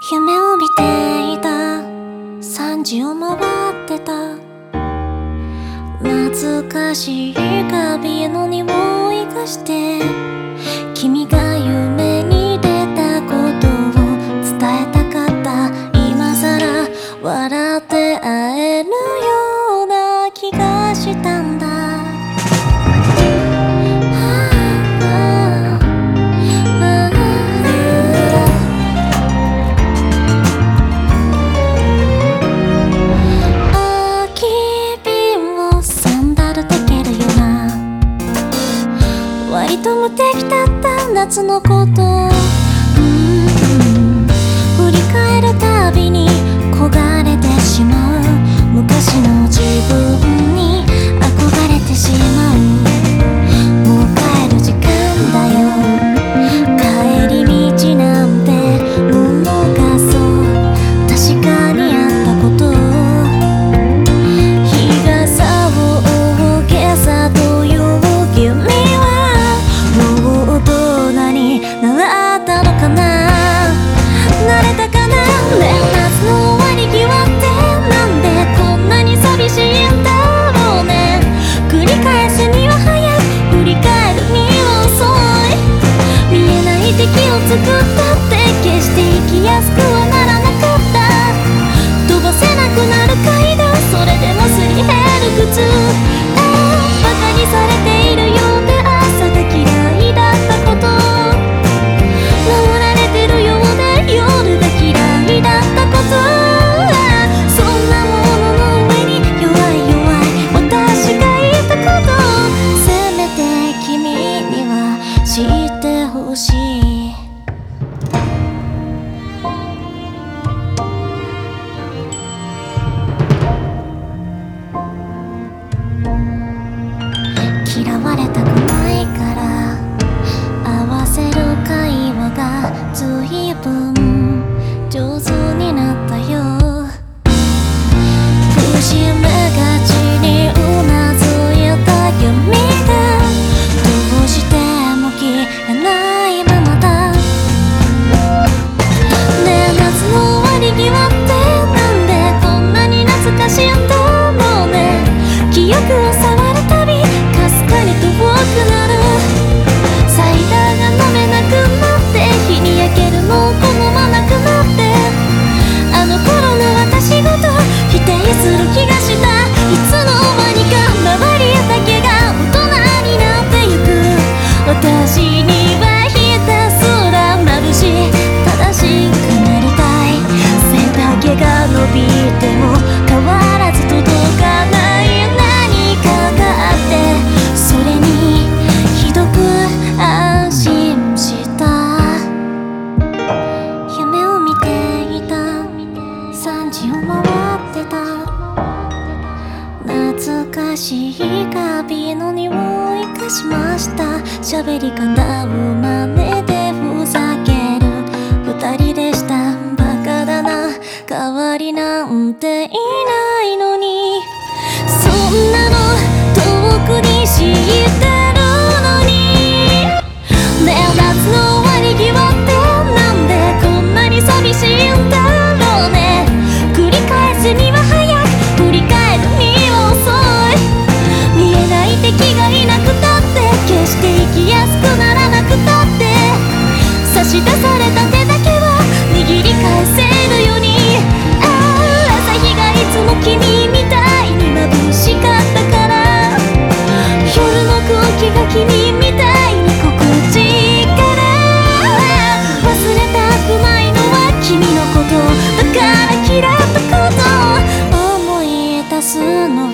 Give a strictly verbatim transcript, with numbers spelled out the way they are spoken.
夢を見ていたさんじを回ってた懐かしいカビの匂いがして君が夢に出たことを伝えたかった今さら笑って会えるような気がしたんだ割と無敵だった夏のこと、うん、振り返るたびに焦がれてしまう昔の自分に憧れてしまうもう帰る時間だよ帰り道なんてものがそう確かにあったこと日傘を今朝という君習ったのかな慣れたかな年末の終わり際ってなんでこんなに寂しいんだろうね繰り返すには早く振り返るには遅い見えない敵を作ったって決して生きやすくはならなかった飛ばせなくなる階段それでもすり減る靴ああバカにされているようで朝が嫌いだったこと夜が嫌いだったことそんなものの上に弱い弱い私が言ったことせめて君には知ってほしい嫌われたくないから合わせる会話が随分上手になったよ苦しめがちにうなずいた君がどうしても消えないままだねえ夏の終わり際ってなんでこんなに懐かしいんだろうね記憶を触るたびかすかに遠くなるサイダーが飲めなくなって日に焼けるのを好まなくなってあの頃の私ごと否定する気がしたいつの間にか周りだけが大人になってゆく私にはひたすら眩しい正しくなりたい背丈が伸びても変わらず届かない何かがあってそれにひどく安心した夢を見ていたさんじを回ってた懐かしいカビの匂いがしました喋り方を真似でふざける二人でしたバカだな代わりなんていないのにそんなの遠くに知ってるのにねえ夏の終わり際ってなんでこんなに寂しいんだろうね繰り返すには早く振り返るには遅い見えない敵がいなくたって決して生きやすくならなくたって差し出された手だけは握り返せるようにああ朝日がいつも君みたいに眩しかったから夜の空気が君みたいに心地いいから忘れたくないのは君のことだから嫌ったことを思い出すの